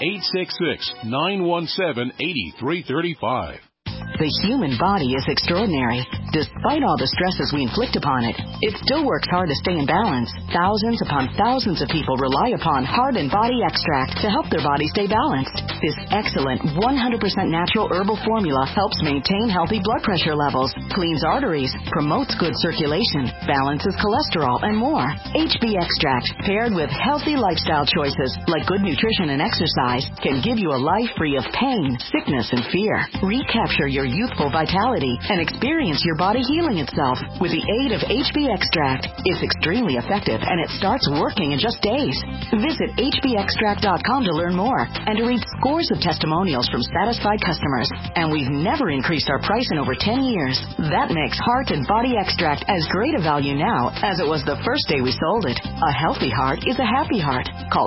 Speaker 12: 866-917-8335.
Speaker 17: The human body is extraordinary. Despite all the stresses we inflict upon it, it still works hard to stay in balance. Thousands upon thousands of people rely upon Heart and Body Extract to help their body stay balanced. This excellent 100% natural herbal formula helps maintain healthy blood pressure levels, cleans arteries, promotes good circulation, balances cholesterol, and more. HB Extract, paired with healthy lifestyle choices like good nutrition and exercise, can give you a life free of pain, sickness, and fear. Recapture your youthful vitality and experience your body healing itself with the aid of HB Extract. It's extremely effective and it starts working in just days. Visit hbextract.com to learn more and to read scores of testimonials from satisfied customers. And we've never increased our price in over 10 years. That makes Heart and Body Extract as great a value now as it was the first day we sold it. A healthy heart is a happy heart. Call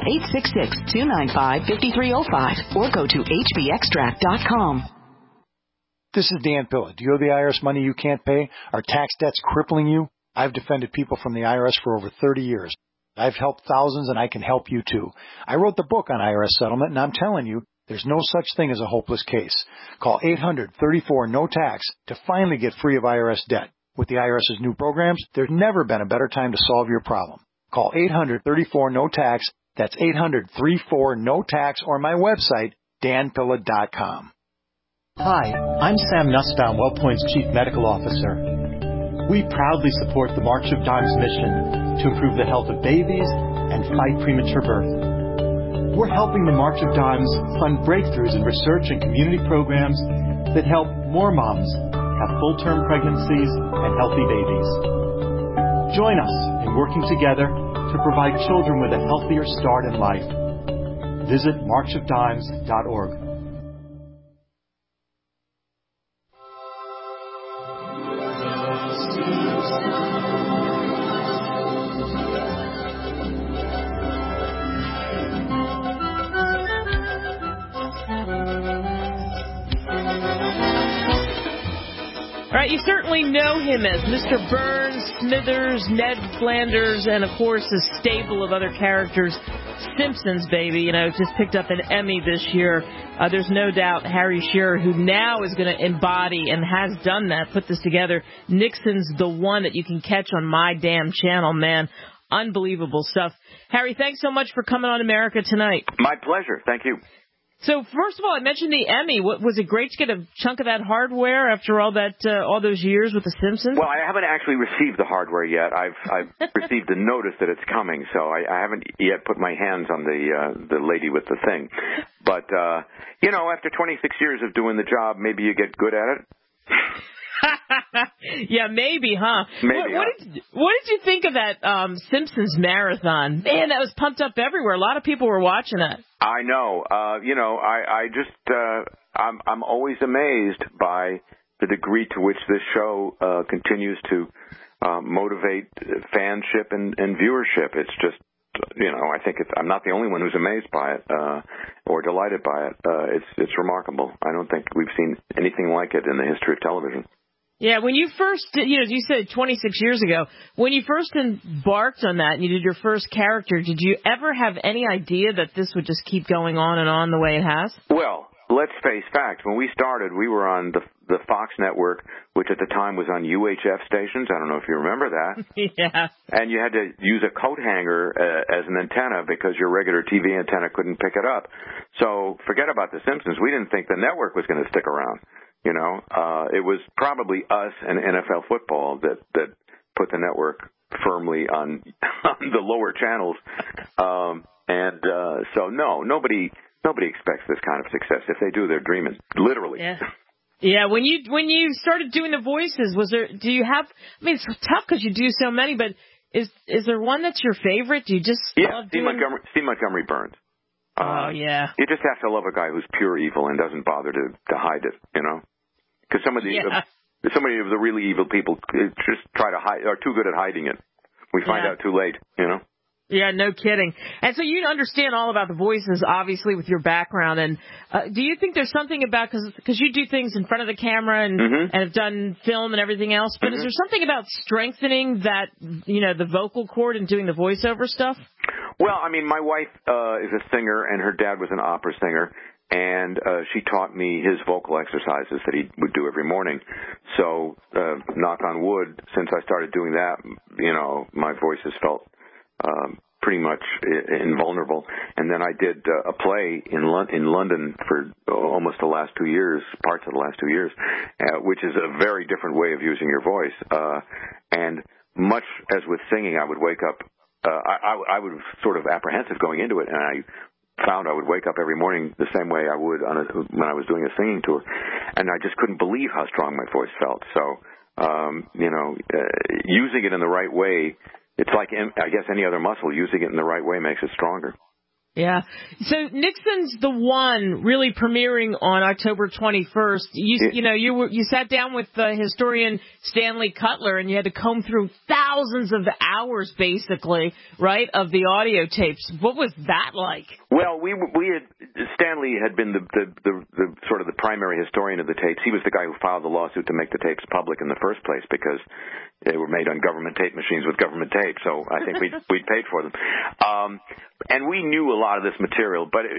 Speaker 17: 866-295-5305 or go to hbextract.com.
Speaker 18: This is Dan Pilla. Do you owe the IRS money you can't pay? Are tax debts crippling you? I've defended people from the IRS for over 30 years. I've helped thousands, and I can help you too. I wrote the book on IRS settlement, and I'm telling you, there's no such thing as a hopeless case. Call 800-34-NO-TAX to finally get free of IRS debt. With the IRS's new programs, there's never been a better time to solve your problem. Call 800-34-NO-TAX. That's 800-34-NO-TAX, or my website, danpilla.com.
Speaker 19: Hi, I'm Sam Nussbaum, WellPoint's Chief Medical Officer. We proudly support the March of Dimes mission to improve the health of babies and fight premature birth. We're helping the March of Dimes fund breakthroughs in research and community programs that help more moms have full-term pregnancies and healthy babies. Join us in working together to provide children with a healthier start in life. Visit marchofdimes.org.
Speaker 2: All right, you certainly know him as Mr. Burns, Smithers, Ned Flanders, and, of course, a stable of other characters. Simpsons, baby, just picked up an Emmy this year. There's no doubt Harry Shearer, who now is going to embody and has done that, put this together. Nixon's the one that you can catch on my damn channel, man. Unbelievable stuff. Harry, thanks so much for coming on America Tonight.
Speaker 20: My pleasure. Thank you.
Speaker 2: So, first of all, I mentioned the Emmy. Was it great to get a chunk of that hardware after all those years with The Simpsons?
Speaker 20: Well, I haven't actually received the hardware yet. I've received a notice that it's coming, so I haven't yet put my hands on the lady with the thing. But, after 26 years of doing the job, maybe you get good at it.
Speaker 2: Yeah, maybe, huh?
Speaker 20: Maybe.
Speaker 2: What did you think of that Simpsons marathon? Man, that was pumped up everywhere. A lot of people were watching it.
Speaker 20: I know. I'm always amazed by the degree to which this show continues to motivate fanship and viewership. It's just, I think I'm not the only one who's amazed by it or delighted by it. It's remarkable. I don't think we've seen anything like it in the history of television.
Speaker 2: Yeah, when you first, as you said 26 years ago, when you first embarked on that and you did your first character, did you ever have any idea that this would just keep going on and on the way it has?
Speaker 20: Well, let's face facts. When we started, we were on the Fox network, which at the time was on UHF stations. I don't know if you remember that.
Speaker 2: Yeah.
Speaker 20: And you had to use a coat hanger as an antenna because your regular TV antenna couldn't pick it up. So forget about The Simpsons. We didn't think the network was going to stick around. It was probably us and NFL football that put the network firmly on the lower channels. And so nobody expects this kind of success. If they do, they're dreaming, literally.
Speaker 2: Yeah. Yeah, when you started doing the voices, do you have, I mean, it's tough because you do so many, but is there one that's your favorite? Do you just love doing...
Speaker 20: Steve Montgomery Burns.
Speaker 2: Oh, yeah.
Speaker 20: You just have to love a guy who's pure evil and doesn't bother to hide it, you know? Because some of the really evil people just try to hide, are too good at hiding it. We find out too late, you know?
Speaker 2: Yeah, no kidding. And so you understand all about the voices, obviously, with your background. And do you think there's something about, because you do things in front of the camera and have done film and everything else, but is there something about strengthening that, you know, the vocal cord and doing the voiceover stuff?
Speaker 20: Well, I mean, my wife is a singer, and her dad was an opera singer, and she taught me his vocal exercises that he would do every morning. So, knock on wood, since I started doing that, you know, my voice has felt pretty much invulnerable. And then I did a play in London for almost the last 2 years, parts of the last 2 years, which is a very different way of using your voice. And much as with singing, I would wake up, I was sort of apprehensive going into it, and I found I would wake up every morning the same way I would when I was doing a singing tour. And I just couldn't believe how strong my voice felt. So, you know, using it in the right way, it's like, I guess, any other muscle. Using it in the right way makes it stronger.
Speaker 2: Yeah. So Nixon's the One really premiering on October 21st. You sat down with historian Stanley Cutler, and you had to comb through thousands of hours, basically, right, of the audio tapes. What was that like?
Speaker 20: Well, Stanley had been the sort of the primary historian of the tapes. He was the guy who filed the lawsuit to make the tapes public in the first place, because they were made on government tape machines with government tape, so I think we'd paid for them. And we knew a lot of this material, but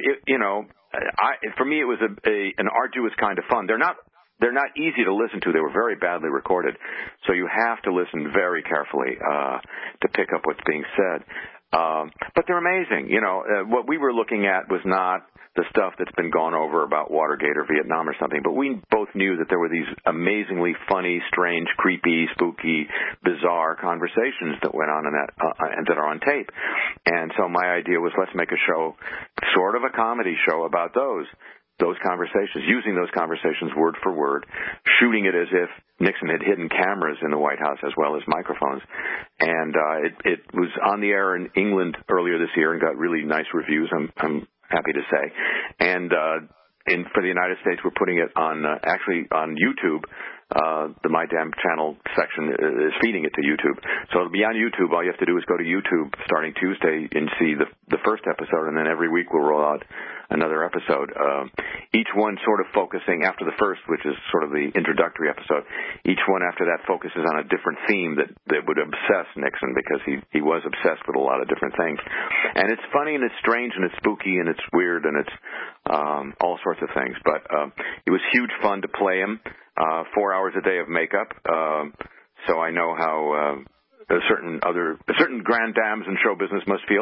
Speaker 20: for me it was an arduous kind of fun. They're not easy to listen to. They were very badly recorded, so you have to listen very carefully to pick up what's being said. But they're amazing. You know, what we were looking at was not the stuff that's been gone over about Watergate or Vietnam or something, but we both knew that there were these amazingly funny, strange, creepy, spooky, bizarre conversations that went on in that and that are on tape. And so my idea was, let's make a show, sort of a comedy show about those conversations, using those conversations word for word, shooting it as if Nixon had hidden cameras in the White House as well as microphones. And it was on the air in England earlier this year and got really nice reviews, I'm happy to say. And for the United States, we're putting it on actually on YouTube. The My Damn Channel section is feeding it to YouTube. So it'll be on YouTube. All you have to do is go to YouTube starting Tuesday and see the first episode, and then every week we'll roll out another episode. Each one sort of focusing, after the first, which is sort of the introductory episode, each one after that focuses on a different theme that would obsess Nixon, because he was obsessed with a lot of different things. And it's funny and it's strange and it's spooky and it's weird and it's all sorts of things. But it was huge fun to play him. 4 hours a day of makeup, so I know how certain grand dames in show business must feel.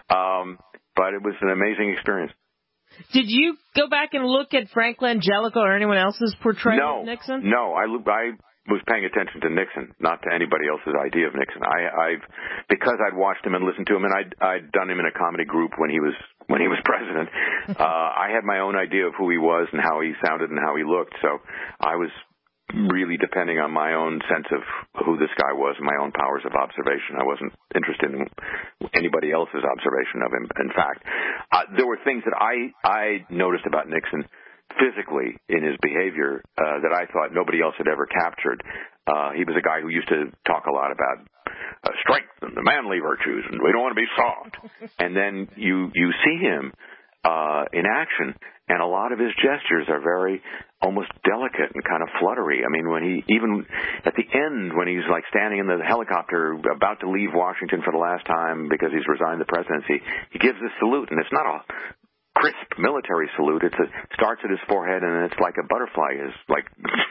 Speaker 20: But it was an amazing experience.
Speaker 2: Did you go back and look at Frank Langelico or anyone else's portrayal of Nixon?
Speaker 20: No, I was paying attention to Nixon, not to anybody else's idea of Nixon. Because I'd watched him and listened to him, and I'd done him in a comedy group when he was president. I had my own idea of who he was and how he sounded and how he looked. So I was really depending on my own sense of who this guy was and my own powers of observation. I wasn't interested in anybody else's observation of him. In fact, there were things that I noticed about Nixon physically in his behavior that I thought nobody else had ever captured. He was a guy who used to talk a lot about strength and the manly virtues, and we don't want to be soft. And then you see him in action, and a lot of his gestures are very almost delicate and kind of fluttery. I mean, even at the end, when he's like standing in the helicopter about to leave Washington for the last time because he's resigned the presidency, he gives a salute, and it's not a crisp military salute. It starts at his forehead, and it's like a butterfly is like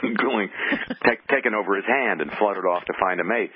Speaker 20: taken over his hand and fluttered off to find a mate.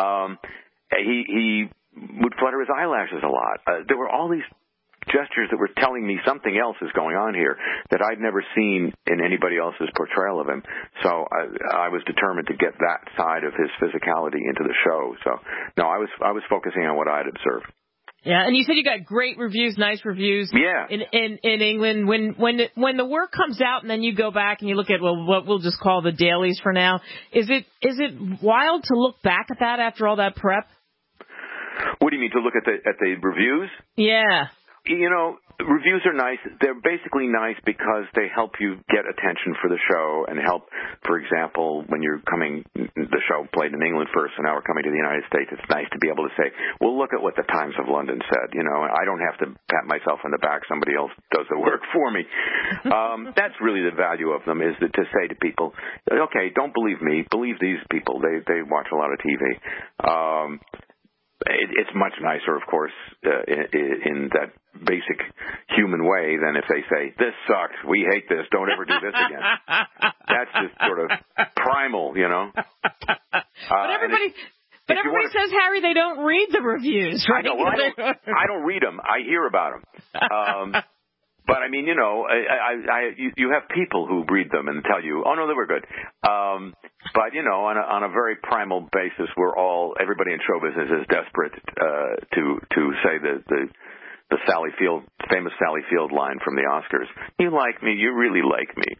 Speaker 20: He would flutter his eyelashes a lot. There were all these gestures that were telling me something else is going on here that I'd never seen in anybody else's portrayal of him. So I was determined to get that side of his physicality into the show. So no, I was focusing on what I'd observed.
Speaker 2: Yeah, and you said you got great reviews, nice reviews.
Speaker 20: Yeah.
Speaker 2: In England, when the work comes out, and then you go back and you look at what we'll just call the dailies for now. Is it wild to look back at that after all that prep?
Speaker 20: What do you mean, to look at the reviews?
Speaker 2: Yeah.
Speaker 20: You know, reviews are nice. They're basically nice because they help you get attention for the show and help, for example, when you're coming, the show played in England first, and now we're coming to the United States, it's nice to be able to say, well, look at what the Times of London said. You know, I don't have to pat myself on the back. Somebody else does the work for me. That's really the value of them, is to say to people, okay, don't believe me. Believe these people. They watch a lot of TV. It's much nicer, of course, in that basic human way than if they say, this sucks, we hate this, don't ever do this again. That's just sort of primal, you know.
Speaker 2: But everybody says, Harry, they don't read the reviews, right?
Speaker 20: I don't read them. I hear about them. But I mean, you know, you have people who read them and tell you, oh no, they were good. But you know, on a very primal basis, everybody in show business is desperate to say the famous Sally Field line from the Oscars. You like me, you really like me.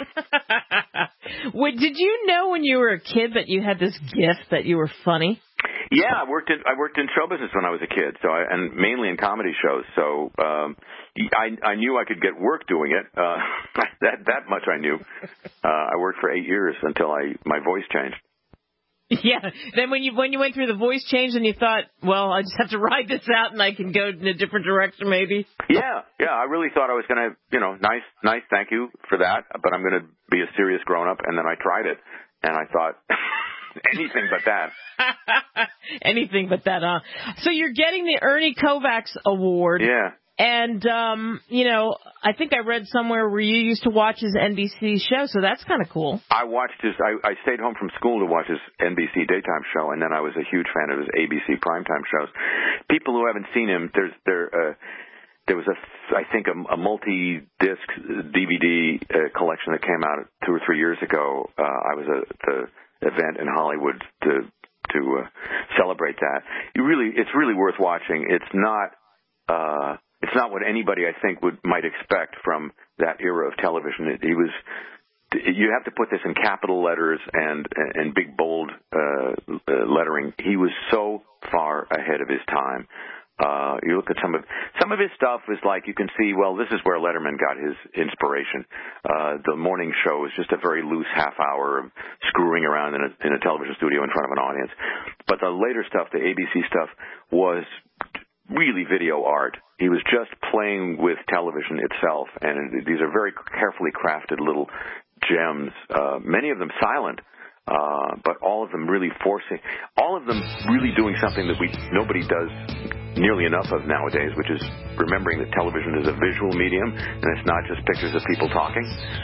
Speaker 2: Did you know when you were a kid that you had this gift that you were funny?
Speaker 20: Yeah, I worked in show business when I was a kid, and mainly in comedy shows. So I knew I could get work doing it. That much I knew. I worked for 8 years until my voice changed.
Speaker 2: Yeah. Then when you went through the voice change and you thought, well, I just have to ride this out and I can go in a different direction, maybe.
Speaker 20: Yeah. I really thought I was going to, you know, nice, thank you for that, but I'm going to be a serious grown up. And then I tried it, and I thought. Anything but that.
Speaker 2: Anything but that, huh? So you're getting the Ernie Kovacs Award.
Speaker 20: Yeah.
Speaker 2: And, you know, I think I read somewhere where you used to watch his NBC show, so that's kind of cool.
Speaker 20: I watched I stayed home from school to watch his NBC daytime show, and then I was a huge fan of his ABC primetime shows. People who haven't seen him, there was I think a multi-disc DVD collection that came out 2 or 3 years ago. I was at the event in Hollywood to celebrate that. It's really worth watching. It's not what anybody I think might expect from that era of television. You have to put this in capital letters and big bold lettering. He was so far ahead of his time. You look at some of his stuff is like, you can see, well, this is where Letterman got his inspiration. The morning show is just a very loose half hour of screwing around in a television studio in front of an audience. But the later stuff, the ABC stuff, was really video art. He was just playing with television itself, and these are very carefully crafted little gems, many of them silent. But all of them really doing something that nobody does nearly enough of nowadays, which is remembering that television is a visual medium and it's not just pictures of people talking.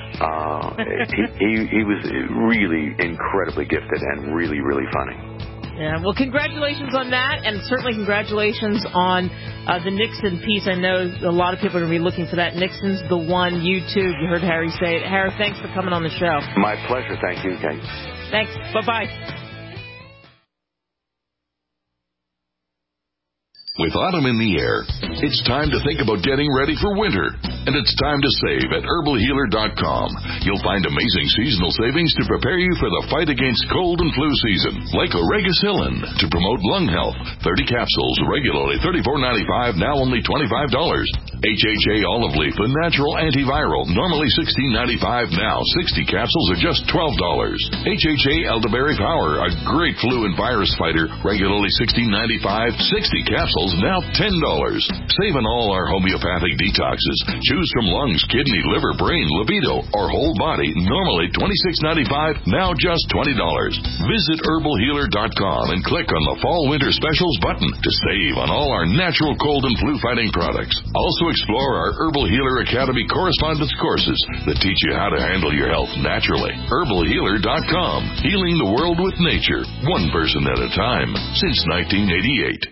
Speaker 20: He was really incredibly gifted and really, really funny.
Speaker 2: Yeah, well, congratulations on that, and certainly congratulations on the Nixon piece. I know a lot of people are going to be looking for that. Nixon's the One, YouTube. You heard Harry say it. Harry, thanks for coming on the show.
Speaker 20: My pleasure. Thank you, Kate.
Speaker 2: Thanks. Bye-bye.
Speaker 12: With autumn in the air, it's time to think about getting ready for winter. And it's time to save at herbalhealer.com. You'll find amazing seasonal savings to prepare you for the fight against cold and flu season. Like Oregacillin to promote lung health. 30 capsules, regularly $34.95, now only $25. HHA olive leaf, a natural antiviral, normally $16.95, now 60 capsules are just $12. HHA elderberry power, a great flu and virus fighter, regularly $16.95, 60 capsules now $10. Save on all our homeopathic detoxes. Choose from lungs, kidney, liver, brain, libido, or whole body, normally $26.95, now just $20. Visit herbalhealer.com and click on the Fall Winter Specials button to save on all our natural cold and flu fighting products. Also explore our Herbal Healer Academy correspondence courses that teach you how to handle your health naturally. herbalhealer.com. Healing the world with nature, one person at a time, since 1988.